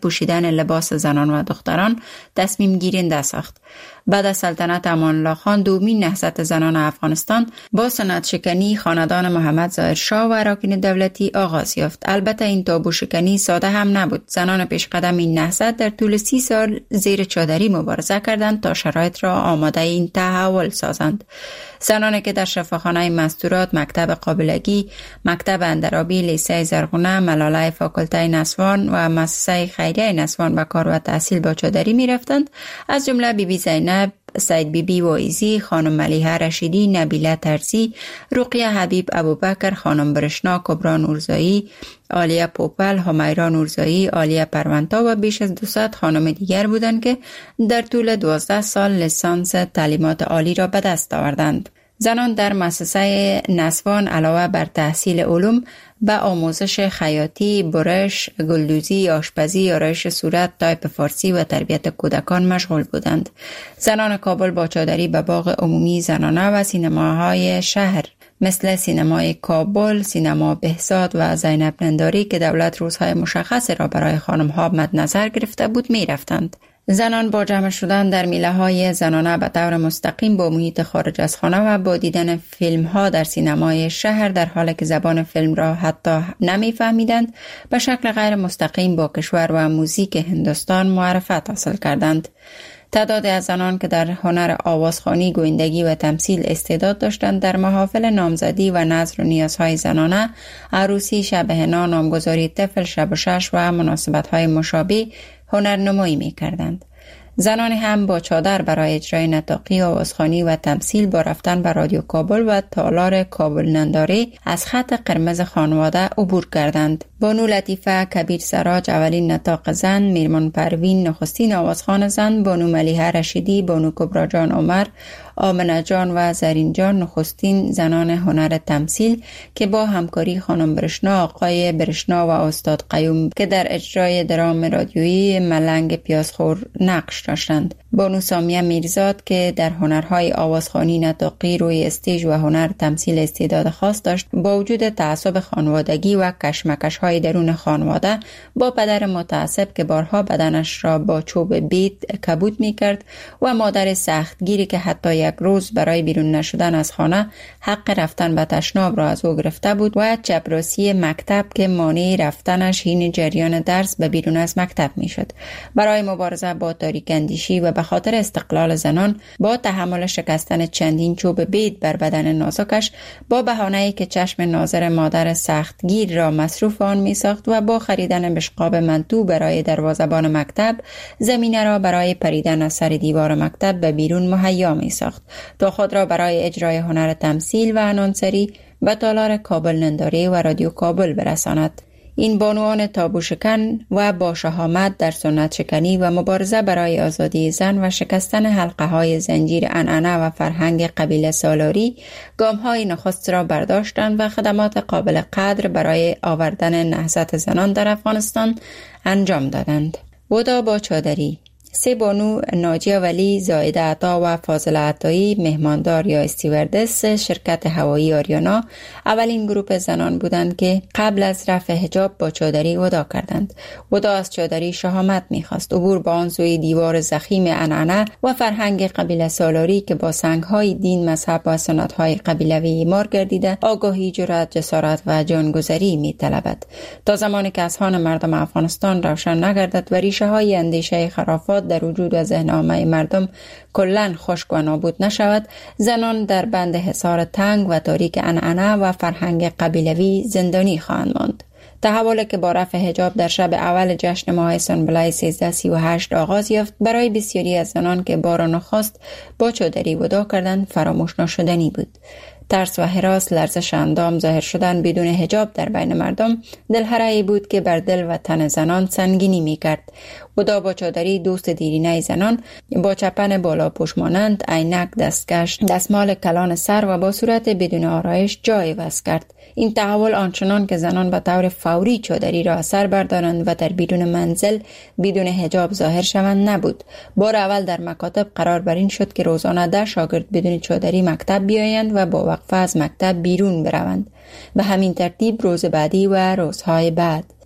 پوشیدن لباس زنان و دختران تصمیم گیرنده ساخت. بعد از سلطنت امان الله خان دومین نهضت زنان افغانستان با سنت شکنی خاندان محمد ظاهر شاه و اراکین دولتی آغاز یافت. البته این تابو شکنی ساده هم نبود. زنان پیشقدم این نهضت در طول 30 سال زیر چادری مبارزه کردند تا شرایط را آماده این تحول سازند. زنانی که در شفاخانه مستورات، مکتب قابلگی، مکتب اندرابی، لیسه زرغونه، ملاله فاکولته نسوان و مؤسسه خیریه نسوان به کار و تحصیل با چادری می رفتند، از جمله بیبی زینب، سید بیبی وایزی، خانم ملیحه رشیدی، نبیله ترزی، رقیه حبیب ابوبکر، خانم برشنا، کبرا نورزایی، عالیه پوپل، همیرا نورزایی، عالیه پرونتا و بیش از 200 خانم دیگر بودند که در طول 12 سال لیسانس تعلیمات عالی را به دست آوردند. زنان در مؤسسه نسوان علاوه بر تحصیل علوم به آموزش خیاطی، برش، گلدوزی، آشپزی، آرایش صورت، تایپ فارسی و تربیت کودکان مشغول بودند. زنان کابل با چادری به باغ عمومی زنانه و سینماهای شهر مثل سینمای کابل، سینما بهزاد و زینب ننداری که دولت روزهای مشخص را برای خانم‌ها مد نظر گرفته بود می رفتند. زنان با جمع شدن در میله های زنانه به طور مستقیم با محیط خارج از خانه و با دیدن فیلم ها در سینمای شهر در حالی که زبان فیلم را حتی نمی فهمیدند به شکل غیر مستقیم با کشور و موزیک هندوستان معرفت حاصل کردند. تعداد از زنان که در هنر آوازخوانی، گویندگی و تمثیل استعداد داشتند در محافل نامزدی و نظر و نیازهای زنانه، عروسی، شب حنا، نامگذاری طفل، شب و شش و مناسبت‌های مشابه هنرنمایی می‌کردند. زنان هم با چادر برای اجرای نطاقی، آوازخوانی و تمثیل با رفتن به رادیو کابل و تالار کابل ننداری از خط قرمز خانواده عبور کردند. بانو لطیفه کبیر سراج اولین نطاق زن، میرمان پروین نخستین آوازخوان زن، بانو ملیحه رشیدی، بانو کبرا جان عمر، آمنه جان و زرین جان نخستین زنان هنر تمثیل که با همکاری خانم برشنا، آقای برشنا و استاد قیوم که در اجرای درام رادیویی ملنگ پیازخور نقش داشتند. بانو سامیه میرزاد که در هنرهای آوازخوانی، نطاقی، روی استیج و هنر تمثیل استعداد خاص داشت، با وجود تعصب خانوادگی و کشمکش‌های درون خانواده با پدر متعصب که بارها بدنش را با چوب بید کبود می‌کرد و مادر سختگیری که حتی یک روز برای بیرون نشدن از خانه حق رفتن به تشناب را از او گرفته بود و چپراسی مکتب که مانع رفتنش حین جریان درس به بیرون از مکتب می‌شد. برای مبارزه با تاریک‌اندیشی و به خاطر استقلال زنان با تحمل شکستن چندین چوب بید بر بدن نازکش با بهانه‌ای که چشم ناظر مادر سختگیر را مصروف آن می‌ساخت و با خریدن بشقاب منتو برای دروازه‌بان مکتب زمینه را برای پریدن از سر دیوار مکتب به بیرون مهیا می‌ساخت تا خود را برای اجرای هنر تمثیل و انانسری به تالار کابل ننداری و رادیو کابل برساند. این بانوان تابو شکن و با شهامت در سنت شکنی و مبارزه برای آزادی زن و شکستن حلقه های زنجیر عنعنه و فرهنگ قبیله سالاری گام های نخست را برداشتند و خدمات قابل قدر برای آوردن نهضت زنان در افغانستان انجام دادند. ودا با چادری 3 بانو ناجیه ولی، زایده عطا و فاضله عطایی مهماندار یا استیوردس شرکت هوایی آریانا اولین گروپ زنان بودند که قبل از رفع حجاب با چادری ودا کردند. ودا از چادری شهامت می‌خواست، عبور با آن سوی دیوار ضخیم عنعنه و فرهنگ قبیله سالاری که با سنگ‌های دین، مذهب و سنت‌های قبیلوی مار گردیده، آگاهی، جرأت، جسارت و جانگذاری می‌طلبد. تا زمانی که اذهان مردم افغانستان روشن نگردد و ریشه‌های اندیشه خرافات در وجود و ذهن عامه مردم کلاً خشک و نابود نشود، زنان در بند حصار تنگ و تاریک عنعنه و فرهنگ قبیلوی زندانی خواهند ماند. تحولی که با رفع حجاب در شب اول جشن ماه سنبله 1338 آغاز یافت، برای بسیاری از زنان که بار نخست با چادری ودا کردند فراموش نشدنی بود. ترس و هراس، لرزش اندام، ظاهر شدن بدون حجاب در بین مردم دلهره‌ای بود که بر دل و تن زنان سنگینی می‌کرد. ودا با چادری دوست دیرینه زنان با چپن بالا پوش مانند، عینک، دستکش، دستمال کلان سر و با صورت بدون آرایش جای وضع کرد. این تحول آنچنان که زنان به طور فوری چادری را از سر بردارند و در بیرون منزل بدون حجاب ظاهر شوند نبود. بار اول در مکاتب قرار بر این شد که روزانه 10 شاگرد بدون چادری مکتب بیایند و با وقفه از مکتب بیرون بروند و همین ترتیب روز بعدی و روزهای بعد.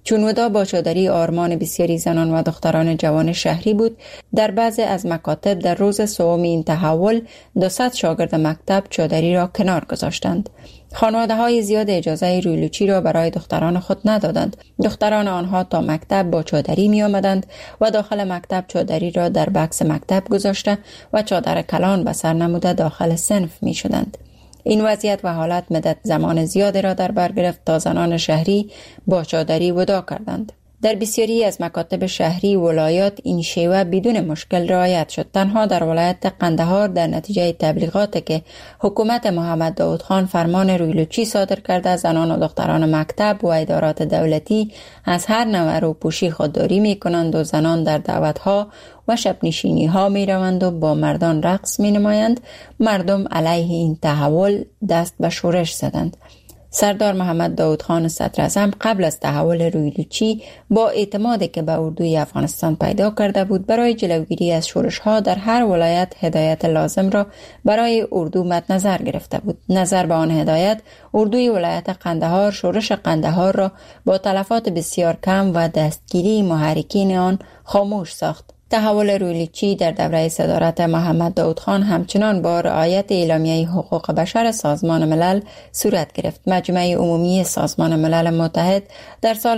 چونودا با چادری آرمان بسیاری زنان و دختران جوان شهری بود. در بعضی از مکاتب در روز سوم این تحول 200 شاگرد مکتب چادری را کنار گذاشتند. خانواده های زیاد اجازه رویلوچی را برای دختران خود ندادند. دختران آنها تا مکتب با چادری می آمدند و داخل مکتب چادری را در بکس مکتب گذاشته و چادر کلان به سر نموده داخل صنف می شدند. این وضعیت و حالت مدت زمان زیادی را در بر گرفت تا زنان شهری با چادری وداع کردند. در بسیاری از مکاتب شهری ولایات این شیوه بدون مشکل رعایت شد. تنها در ولایت قندهار در نتیجه تبلیغاتی که حکومت محمد داود خان فرمان رویلوچی صادر کرده، زنان و دختران مکتب و ادارات دولتی از هر نوع روپوشی خودداری می کنند و زنان در دعوتها و شب نشینی ها می روند و با مردان رقص می نمایند. مردم علیه این تحول دست به شورش زدند. سردار محمد داود خان صدراعظم قبل از تحول رویلوچی با اعتمادی که به اردوی افغانستان پیدا کرده بود برای جلوگیری از شورش ها در هر ولایت هدایت لازم را برای اردو مد نظر گرفته بود. نظر به آن هدایت، اردوی ولایت قندهار شورش قندهار را با تلفات بسیار کم و دستگیری محرکین آن خاموش ساخت. تحول رویلوچی در دوره صدارت محمد داود خان همچنان با رعایت اعلامیه حقوق بشر سازمان ملل صورت گرفت. مجمع عمومی سازمان ملل متحد در سال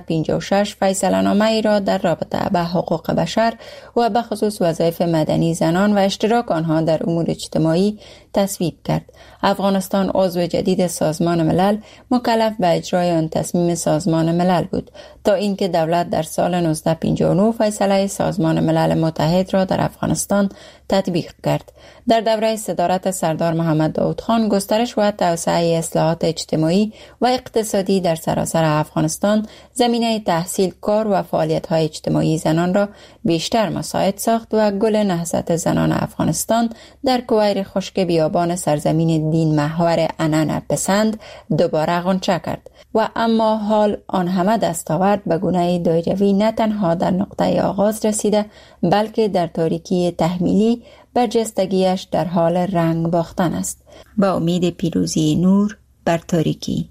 1956 فیصله‌نامه ای را در رابطه به حقوق بشر و به خصوص وظایف مدنی زنان و اشتراک آنها در امور اجتماعی تصویب کرد. افغانستان عضو جدید سازمان ملل مکلف به اجرای آن تصمیم سازمان ملل بود تا اینکه دولت در سال 1959 فیصله سازمان ملل متحد را در افغانستان تطبیق کرد. در دوره صدارت سردار محمد داود خان گسترش و توسعه اصلاحات اجتماعی و اقتصادی در سراسر افغانستان زمینه تحصیل، کار و فعالیت‌های اجتماعی زنان را بیشتر مساعد ساخت و گل نهضت زنان افغانستان در کویر خشک بیابان سرزمین دین محور عنعنه پسند دوباره غنچه کرد. و اما حال آن همه دستاورد به گونه دایروی نه تنها در نقطه آغاز رسیده بلکه در تاریکی تحمیلی برجستگیش در حال رنگ باختن است. با امید پیروزی نور بر تاریکی.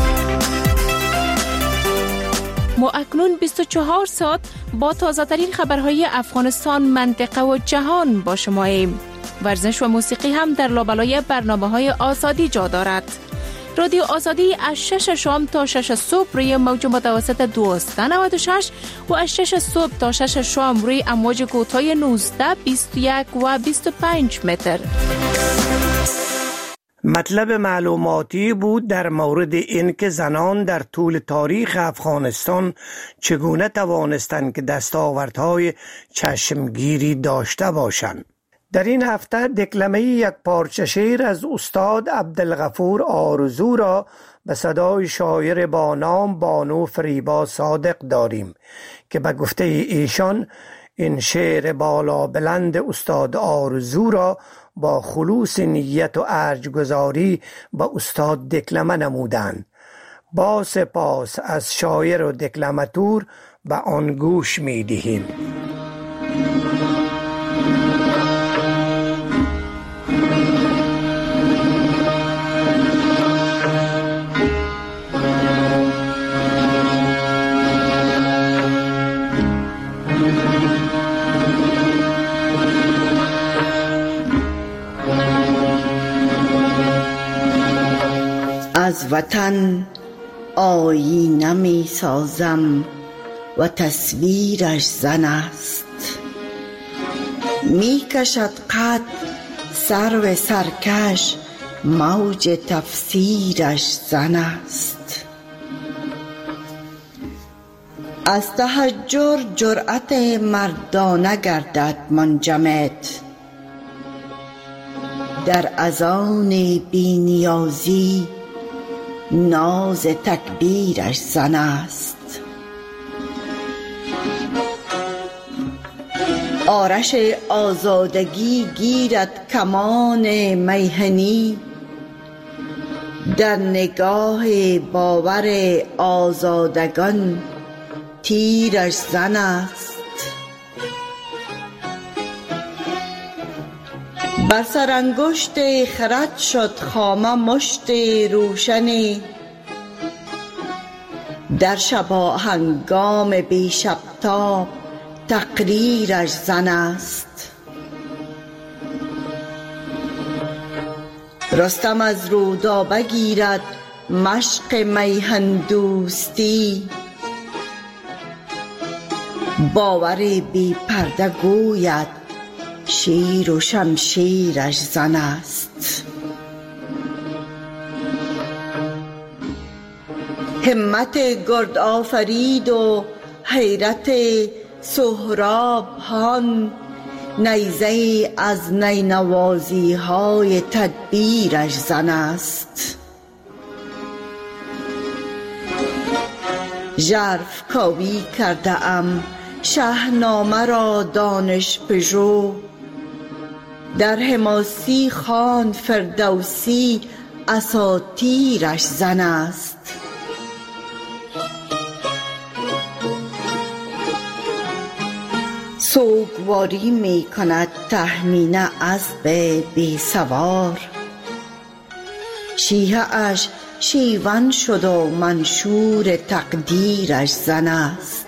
ما اکنون 24 ساعت با تازه ترین خبرهای افغانستان، منطقه و جهان با شماییم. ورزش و موسیقی هم در لابلای برنامه‌های آزادی جا دارد. رادیو آزادی از 6 شام تا 6 صبح روی موج متوسط 1296 و از 6 صبح تا 6 شام روی امواج کوتاه 19، 21 و 25 متر. مطلب معلوماتی بود در مورد اینکه زنان در طول تاریخ افغانستان چگونه توانستند که دستاوردهای چشمگیری داشته باشند. در این هفته دکلمه یک پارچه شعر از استاد عبدالغفور آرزو را به صدای شاعر با نام بانو فریبا صادق داریم که به گفته ایشان این شعر بالا بلند استاد آرزو را با خلوص نیت و ارجگذاری به استاد دکلمه نمودند. با سپاس از شاعر و دکلماتور به آن گوش می دهیم. از وطن آیینه می سازم و تصویرش زن است، می کشد قد سرو سرکش، موج تفسیرش زن است. از تحجر جرأت مردانه گردد منجمد، در اذان بی نیازی ناز تکبیرش زن است. آرش آزادگی گیرد کمان میهنی، در نگاه باور آزادگان تیرش زن است. بر سر انگشت خرد شد خامه مشت روشنی، در شبا هنگام بی شبتاب تقریرش زن است. رستم از رودابه گیرد مشق میهن دوستی، باور بی پرده گوید شیر و شمشیرش زن است. همت گرد آفرید و حیرت سهراب هان، نیزه از نینوازی های تدبیرش زن است. ژرف کاوی کرده ام شاهنامه را دانش پژو، در حماسی خواند فردوسی اساطیرش زن است. سوگواری می کند تهمینه اسب بی سوار، شیهه اش شیون شد و منشور تقدیرش زن است.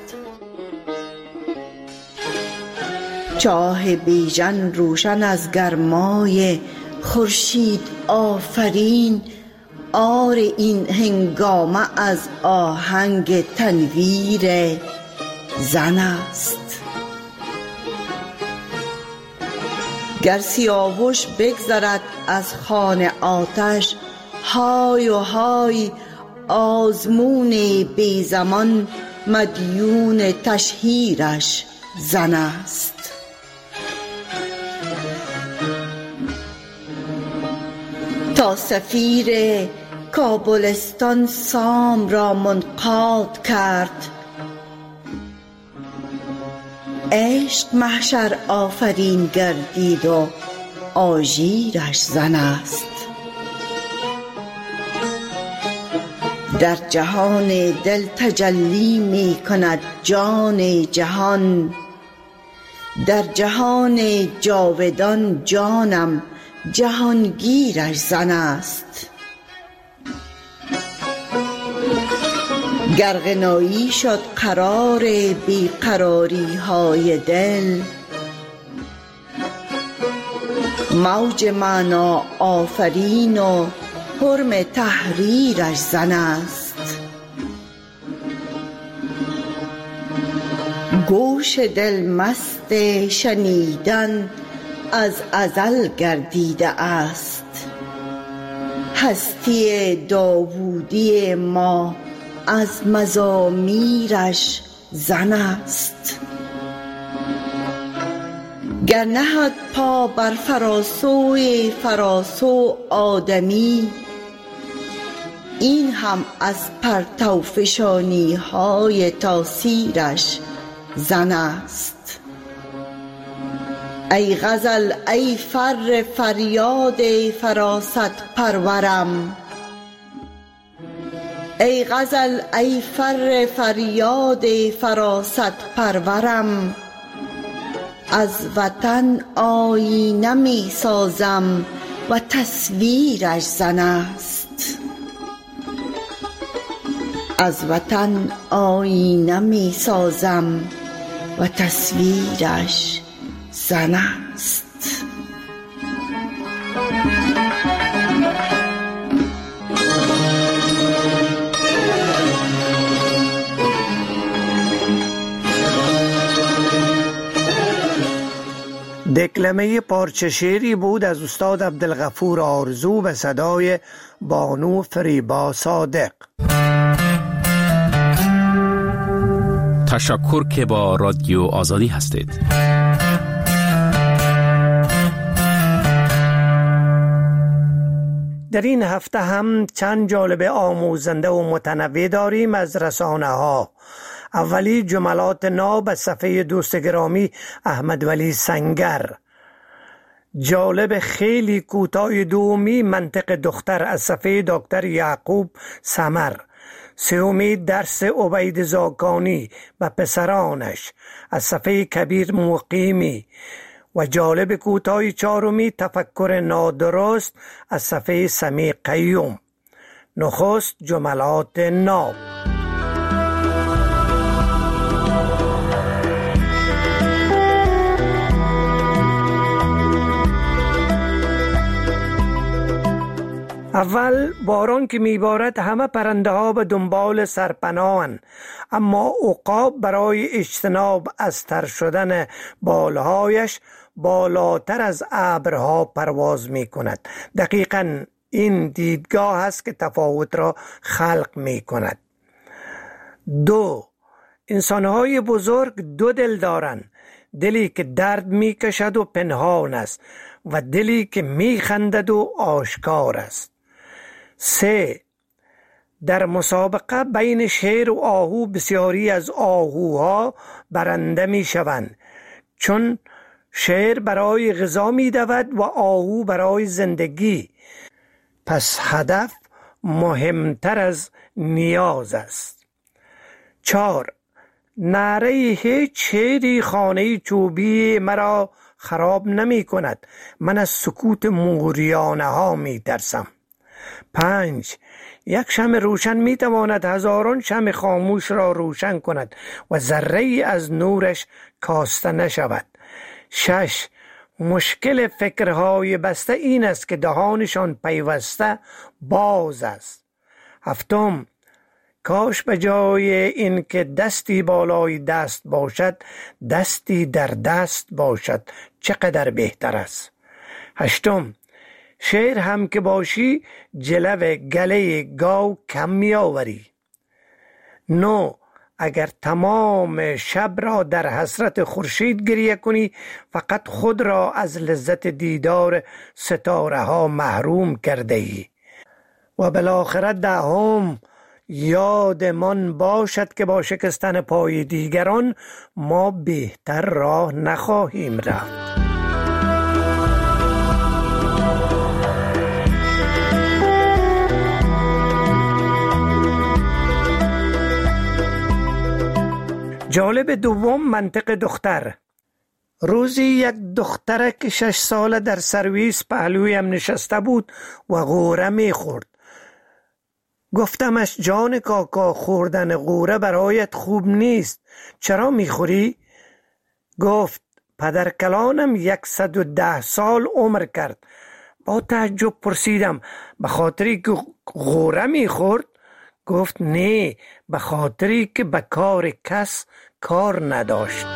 چاه بیژن روشن از گرمای خورشید آفرین، آر این هنگامه از آهنگ تنویر زن است. گر سیاوش بگذرد از خوان آتش، های و های آزمون بی زمان مدیون تشهیرش زن است. تا سفیر کابلستان سام را منقاد کرد، عشق محشر آفرین گردید و آژیرش زن است. در جهان دل تجلی می کند جان جهان، در جهان جاودان جانم جهانگیرش زن است. گر غنایی شد قرار بیقراری های دل، موج معنا آفرین و حرم تحریرش زن است. گوش دل مست شنیدن از ازل گردیده است، هستی داوودی ما از مزامیرش زن است. گر نهد پا بر فراسوی فراسو آدمی، این هم از پرتوفشانی های تاثیرش زن است. ای غزل ای فر فریاد فراست پرورم، ای غزل ای فر فریاد فراست پرورم، از وطن آیینه می سازم و تصویرش زن است. از وطن آیینه می سازم و تصویرش زن است. دکلمه پارچه شعری بود از استاد عبدالغفور آرزو به صدای بانو فریبا صادق. تشکر که با رادیو آزادی هستید. در این هفته هم چند جالب آموزنده و متنوع داریم از رسانه ها. اولی جملات ناب از صفحه دوست گرامی احمد ولی سنگر. جالب خیلی کوتاه دومی منطق دختر از صفحه دکتر یعقوب سمر. سومی درس عبید زاکانی و پسرانش از صفحه کبیر مقیمی. و جالب کوتاه چهارمی تفکر نادرست از صفحه سمیع قیوم. نخست جملات ناب. اول باران که میبارد همه پرنده ها به دنبال سرپناهند، اما عقاب برای اجتناب از تر شدن بالهایش بالاتر از ابرها پرواز می کند. دقیقاً این دیدگاه است که تفاوت را خلق می کند. 2. انسانهای بزرگ دو دل دارند، دلی که درد می کشد و پنهان است و دلی که می خندد و آشکار است. 3. در مسابقه بین شیر و آهو بسیاری از آهوها برنده می شوند، چون شیر برای غذا می دود و آهو برای زندگی. پس هدف مهمتر از نیاز است. 4. نعره هیچ شیری خانه چوبی مرا خراب نمی کند، من از سکوت موریانه ها می ترسم. 5. یک شمع روشن می تواند هزاران شمع خاموش را روشن کند و ذره از نورش کاسته نشود. 6. مشکل فکرهای بسته این است که دهانشان پیوسته باز است. 7. کاش به جای این که دستی بالای دست باشد دستی در دست باشد، چقدر بهتر است. 8. شیر هم که باشی جلو گله گاو کم می آوری. 9. اگر تمام شب را در حسرت خورشید گریه کنی فقط خود را از لذت دیدار ستاره ها محروم کرده ای. و بالاخره 10. یادمان باشد که با شکستن پای دیگران ما بهتر راه نخواهیم رفت. جالب 2. منطق دختر. روزی یک دخترک 6 ساله در سرویس پهلویم نشسته بود و غوره می خورد. گفتمش جان کاکا، خوردن غوره برایت خوب نیست، چرا می خوری؟ گفت پدر کلانم 110 سال عمر کرد. با تعجب پرسیدم به خاطری که غوره می خورد؟ گفت نه، به خاطری که به کار کس کار نداشت.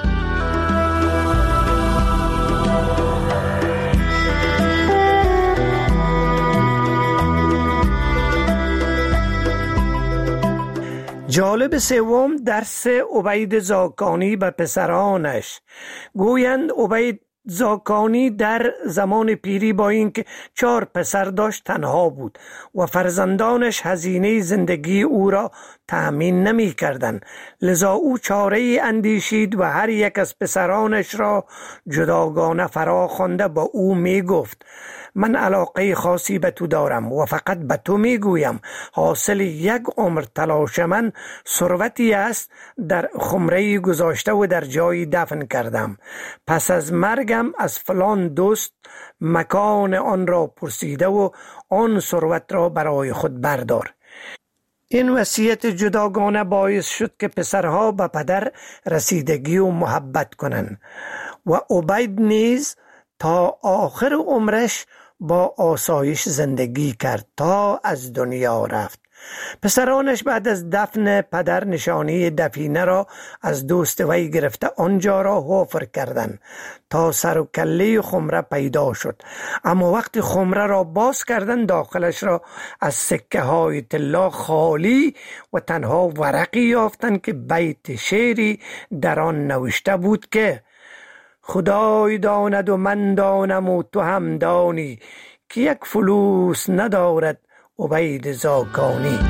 جالب 3. درس عبید زاکانی به پسرانش. گویند عبید زاکانی در زمان پیری با اینکه 4 پسر داشت تنها بود و فرزندانش هزینه زندگی او را تأمین نمی کردند، لذا او چاره اندیشید و هر یک از پسرانش را جداگانه فرا خوانده با او می گفت من علاقه خاصی به تو دارم و فقط به تو می گویم حاصل یک عمر تلاش من ثروتی است در خمره گذاشته و در جایی دفن کردم. پس از مرگم از فلان دوست مکان آن را پرسیده و آن ثروت را برای خود بردار. این وصیت جداگانه باعث شد که پسرها به پدر رسیدگی و محبت کنند و عبید نیز تا آخر عمرش با آسایش زندگی کرد تا از دنیا رفت. پسرانش بعد از دفن پدر نشانی دفینه را از دوست وی گرفته آنجا را حفر کردند تا سر و کله خمره پیدا شد، اما وقتی خمره را باز کردند داخلش را از سکه های طلا خالی و تنها ورقی یافتند که بیت شعری در آن نوشته بود که خدای داند و من دانم و تو هم دانی که یک فلوس ندارد عبید زاکانی.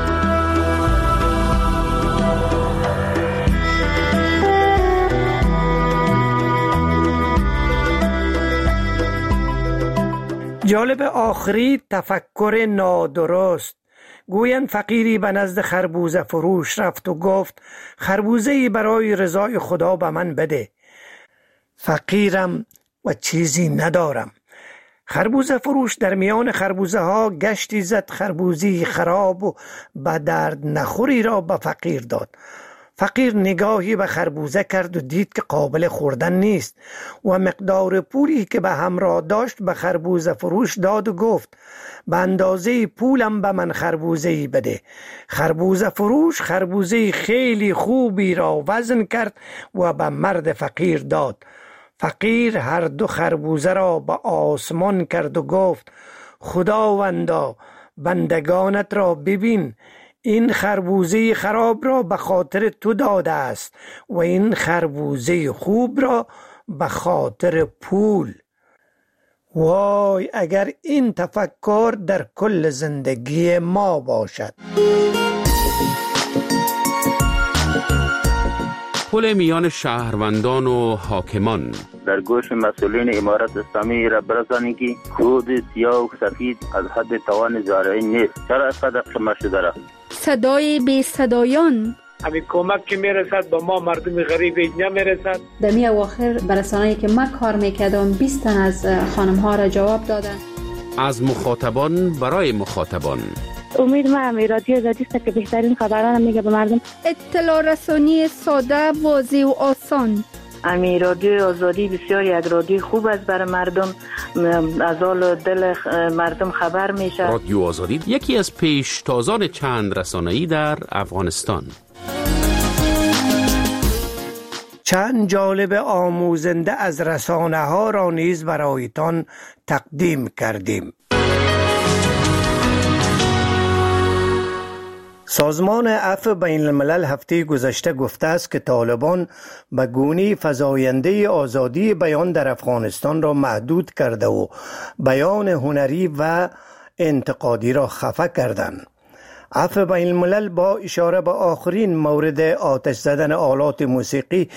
جالب آخری تفکر نادرست. گویند فقیری به نزد خربوزه فروش رفت و گفت خربوزه‌ای برای رضای خدا به من بده، فقیرم و چیزی ندارم. خربوزه فروش در میان خربوزه ها گشتی زد، خربوزی خراب و به درد نخوری را به فقیر داد. فقیر نگاهی به خربوزه کرد و دید که قابل خوردن نیست و مقدار پولی که به همراه داشت به خربوزه فروش داد و گفت به اندازه پولم به من خربوزه‌ای بده. خربوزه فروش خربوزه خیلی خوبی را وزن کرد و به مرد فقیر داد. فقیر هر دو خربوزه را به آسمان کرد و گفت خداوندا بندگانت را ببین، این خربوزه خراب را به خاطر تو داده است و این خربوزه خوب را به خاطر پول. وای اگر این تفکر در کل زندگی ما باشد. پل میان شهروندان و حاکمان در گوش مسئولین امارت اسلامی را برسانید که خود سیاه و سفید از حد توان زارعی نیست. چرا اینقدر قیمت شده را؟ صدای بی صدایان همین کمک که میرسد به ما مردم غریب اینجا میرسد. در می اواخر برسانه‌ای که من کار میکردم 20 تن از خانم ها را جواب دادن. از مخاطبان برای مخاطبان. امید من رادیو آزادی است که بهترین خبران میگه به مردم. اطلاع رسانی ساده، واضح و آسان. امی رادیو آزادی بسیار یک رادیو خوب است برای مردم، از حال دل مردم خبر میشه. رادیو آزادی یکی از پیشتازان چند رسانه‌ای در افغانستان. چند جالب آموزنده از رسانه ها را نیز برایتان تقدیم کردیم. سازمان عفو بین الملل هفته گذشته گفته است که طالبان به گونه‌ای فزاینده آزادی بیان در افغانستان را محدود کرده و بیان هنری و انتقادی را خفه کردند. عفو بین الملل با اشاره به آخرین مورد آتش زدن آلات موسیقی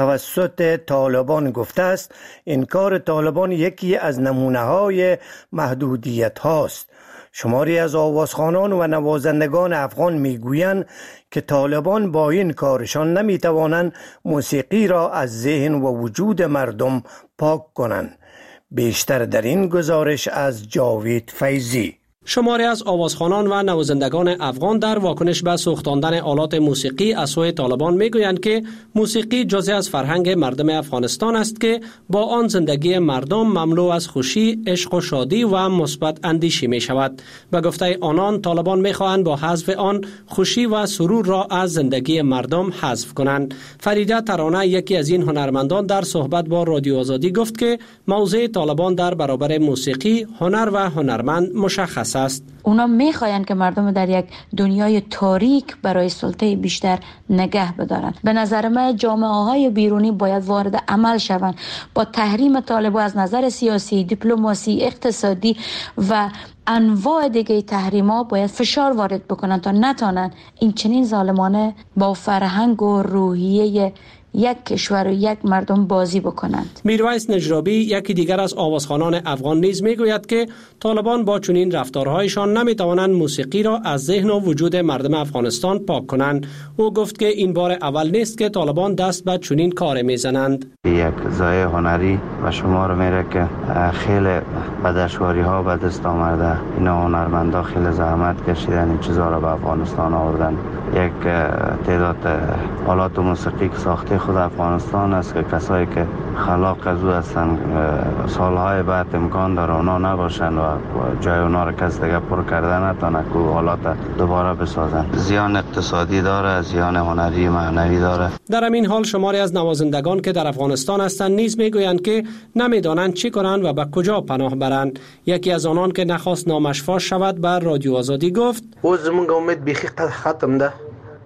توسط طالبان گفته است انکار طالبان یکی از نمونه‌های محدودیت هاست. شماری از آوازخوانان و نوازندگان افغان میگویند که طالبان با این کارشان نمیتوانند موسیقی را از ذهن و وجود مردم پاک کنند. بیشتر در این گزارش از جاوید فیضی. شماری از آوازخوانان و نوازندگان افغان در واکنش به سوختاندن آلات موسیقی از سوی طالبان میگویند که موسیقی جزئی از فرهنگ مردم افغانستان است که با آن زندگی مردم مملو از خوشی، عشق و شادی و مثبت اندیشی می شود. به گفته آنان طالبان میخواهند با حذف آن خوشی و سرور را از زندگی مردم حذف کنند. فریده ترانه یکی از این هنرمندان در صحبت با رادیو آزادی گفت که موضع طالبان در برابر موسیقی، هنر و هنرمند مشخص است. اونا میخواین که مردم در یک دنیای تاریک برای سلطه بیشتر نگه بدارن. به نظر من جامعه های بیرونی باید وارد عمل شوند با تحریم طالبان از نظر سیاسی، دیپلماسی، اقتصادی و انواع دیگه تحریما باید فشار وارد بکنن تا نتونن این چنین ظالمانه با فرهنگ و روحیه یک کشور و یک مردم بازی بکنند. میرویس نجرابی یکی دیگر از آوازخوانان افغان نیز میگوید که طالبان با چنین رفتارهایشان نمیتوانند موسیقی را از ذهن و وجود مردم افغانستان پاک کنند. او گفت که این بار اول نیست که طالبان دست به چنین کار میزنند. یک ضایع هنری و شمار میره که خیلی به دشواری ها به دست آمده. اینا هنرمندا خیلی زحمت کشیدن این چیزا را به افغانستان آوردن. یک تعداد آلات موسیقی که ساخته خود افغانستان است که کسایی که خلاق از او هستن سالهای بعد امکان داره اونا نباشن و جای اونا را کس دیگه پر کرده نتونه که آلات دوباره بسازن. زیان اقتصادی داره، زیان هنری معنوی داره. در همین حال شماری از نوازندگان که در افغانستان هستند نیز میگویند که نمیدانند چی کنند و به کجا پناه برند. یکی از آنان که نخواست نامش فاش شود بر رادیو آزادی گفت: زمونږ امید بیخی ختم ده.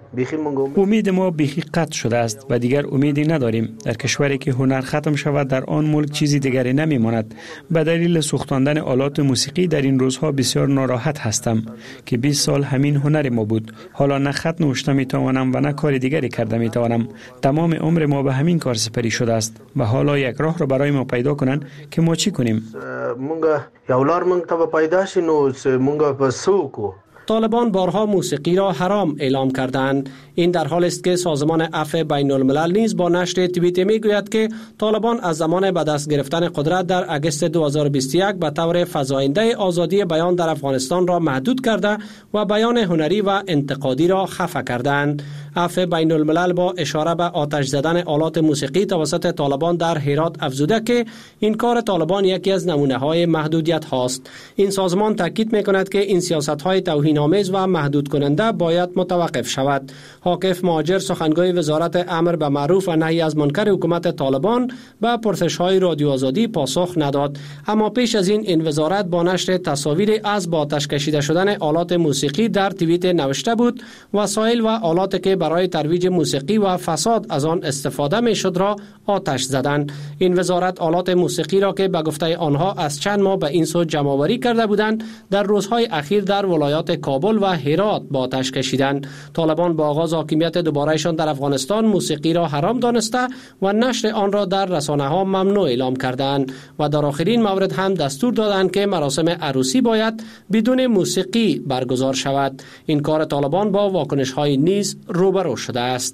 امید ما بیخی قطع شده است و دیگر امیدی نداریم. در کشوری که هنر ختم شود در آن ملک چیزی دیگری نمیماند. به دلیل سوختاندن آلات موسیقی در این روزها بسیار ناراحت هستم که 20 سال همین هنر ما بود. حالا نه خط نوشته میتوانم و نه کار دیگری کرده میتوانم. تمام عمر ما به همین کار سپری شده است و حالا یک راه را برای ما پیدا کنند که ما چی کنیم. مونږ یو لار مونږ ته پیدا شي نو مونږ په سوکو. طالبان بارها موسیقی را حرام اعلام کردند. این در حالی است که سازمان عفو بین الملل نیز با نشر توییت میگوید که طالبان از زمان به دست گرفتن قدرت در اگست 2021 به طور فزاینده آزادی بیان در افغانستان را محدود کرده و بیان هنری و انتقادی را خفه کردند. عفو بین الملل با اشاره به آتش زدن آلات موسیقی توسط طالبان در هرات افزوده که این کار طالبان یکی از نمونه‌های محدودیت هاست. این سازمان تاکید می‌کند که این سیاست‌های توهین‌آمیز و محدود کننده باید متوقف شود. حاکف مهاجر سخنگوی وزارت امر به معروف و نهی از منکر حکومت طالبان به پرسش‌های رادیو آزادی پاسخ نداد، اما پیش از این وزارت با نشر تصاویر از با آتش کشیده شدن آلات موسیقی در توییت نوشته بود وسایل و آلاتی که برای ترویج موسیقی و فساد از آن استفاده میشد را آتش زدند. این وزارت آلات موسیقی را که به گفته آنها از چند ماه به این سو جمع‌آوری کرده بودند در روزهای اخیر در ولایات کابل و هرات با آتش کشیدند. طالبان با آغاز حاکمیت دوبارهشان در افغانستان موسیقی را حرام دانسته و نشر آن را در رسانه‌ها ممنوع اعلام کردند و در آخرین مورد هم دستور دادند که مراسم عروسی باید بدون موسیقی برگزار شود. این کار طالبان با واکنش‌های نیز روبرو شده است.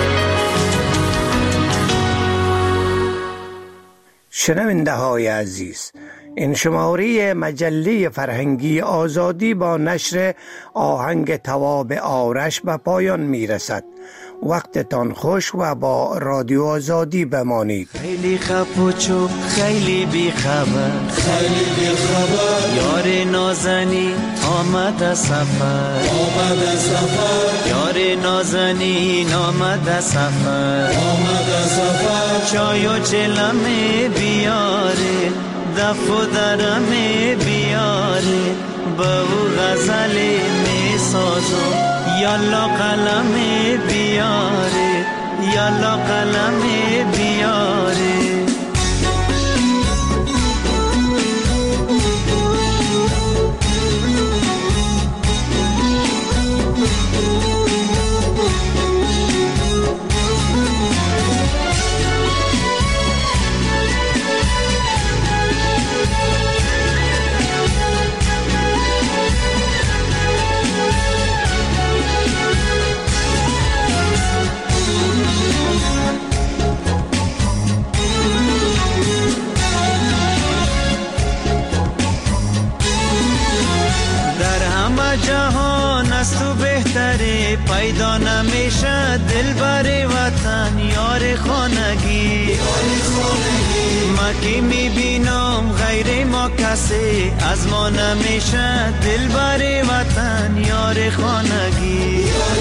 شنونده های عزیز، این شماره مجله فرهنگی آزادی با نشر آهنگ تواب آرش به پایان می رسد. وقتتان خوش و با رادیو آزادی بمانید. خیلی خف و چوب خیلی بی خبر یار نازنی آمد سفر یار نازنین آمد سفر چای و چلمه بیاره دف و درمه بیاره با او غزل می سازم یالا قلم بیاره یالا قلم بیاره جهان از تو بهتره پیدا نمیشه دلبر وطن یار خانگی ما که میبینم غیر ما کسی از ما نمیشه دلبر وطن یار خانگی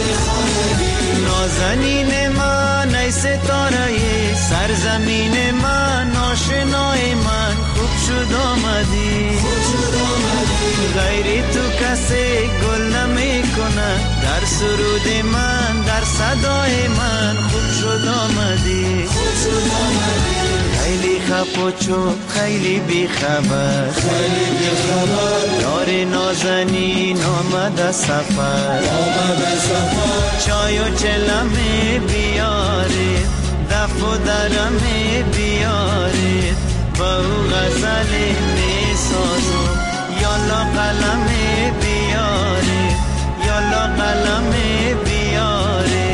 نازنین من ای ستاره سرزمین من آشنای من خوب شد آمدی غیری تو کسی گل نمی کنه در سرود من در صدای من خوب شد آمدی خیلی خف و چوب خیلی بی خبر یار نازنین آمد سفر چای و چلمه بیاره دف و درمه بیاره با او غزل می سازم یالا قلم بیاره یالا قلم بیاره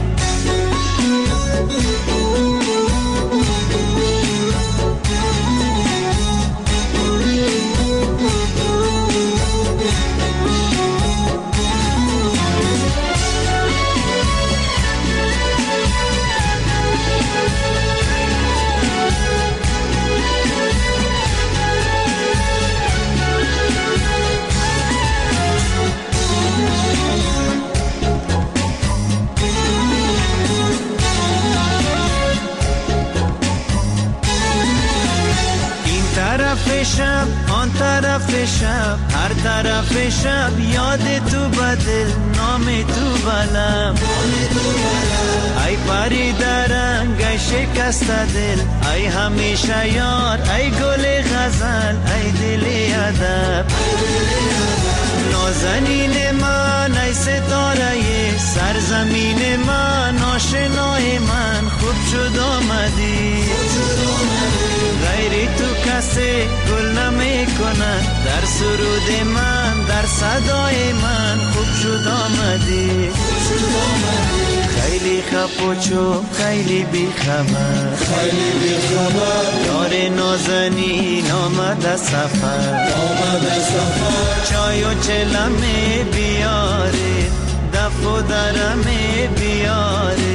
شب آن طرف شب هر طرف شب یاد تو بدل نام تو بلم ای پری درنگ ای شکست دل ای همیشه یار ای گل غزل ای دل ادب نازنین من ای ستاره سرزمین من آشنای من خوب شد آمدی غیری تو کسی گل نمی کنه در سرود من در صدای من خوب شد آمدی خیلی خف و چوب خیلی بی خبر یار نازنین آمد سفر چای و چلمه بیاره دف و درم بیاره